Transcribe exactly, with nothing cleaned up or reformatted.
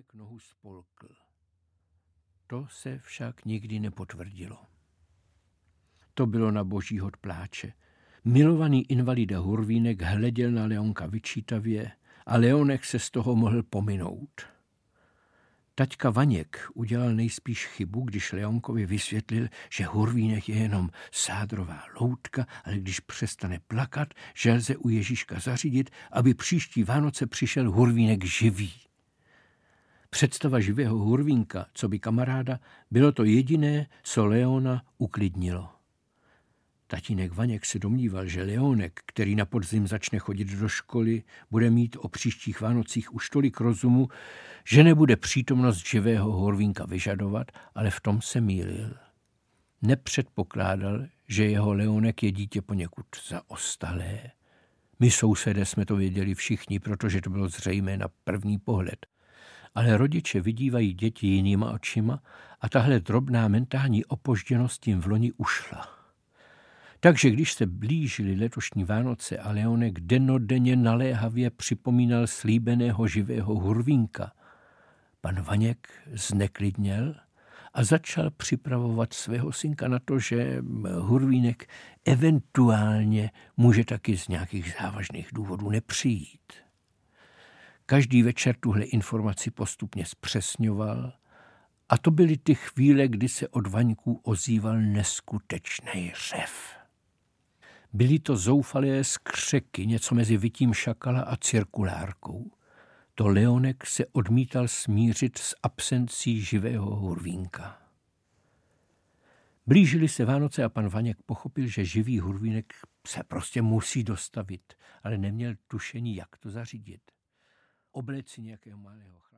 Leonek nohu spolkl. To se však nikdy nepotvrdilo. To bylo na boží hod pláče. Milovaný invalida Hurvínek hleděl na Leonka vyčítavě a Leonek se z toho mohl pominout. Taťka Vaněk udělal nejspíš chybu, když Leonkovi vysvětlil, že Hurvínek je jenom sádrová loutka, ale když přestane plakat, že lze u Ježíška zařídit, aby příští Vánoce přišel Hurvínek živý. Představa živého Hurvínka, co by kamaráda, bylo to jediné, co Leona uklidnilo. Tatínek Vaněk se domníval, že Leonek, který na podzim začne chodit do školy, bude mít o příštích Vánocích už tolik rozumu, že nebude přítomnost živého Hurvínka vyžadovat, ale v tom se mýlil. Nepředpokládal, že jeho Leonek je dítě poněkud zaostalé. My sousedé jsme to věděli všichni, protože to bylo zřejmé na první pohled. Ale rodiče vidívají děti jinýma očima a tahle drobná mentální opožděnost tím vloni ušla. Takže když se blížily letošní Vánoce a Leonek dennodenně naléhavě připomínal slíbeného živého Hurvínka, pan Vaněk zneklidněl a začal připravovat svého synka na to, že Hurvínek eventuálně může taky z nějakých závažných důvodů nepřijít. Každý večer tuhle informaci postupně zpřesňoval a to byly ty chvíle, kdy se od Vaňků ozýval neskutečný řev. Byly to zoufalé skřeky, něco mezi vytím šakala a cirkulárkou. To Leonek se odmítal smířit s absencí živého Hurvínka. Blížily se Vánoce a pan Vaněk pochopil, že živý Hurvínek se prostě musí dostavit, ale neměl tušení, jak to zařídit. Oblec si nějakého malého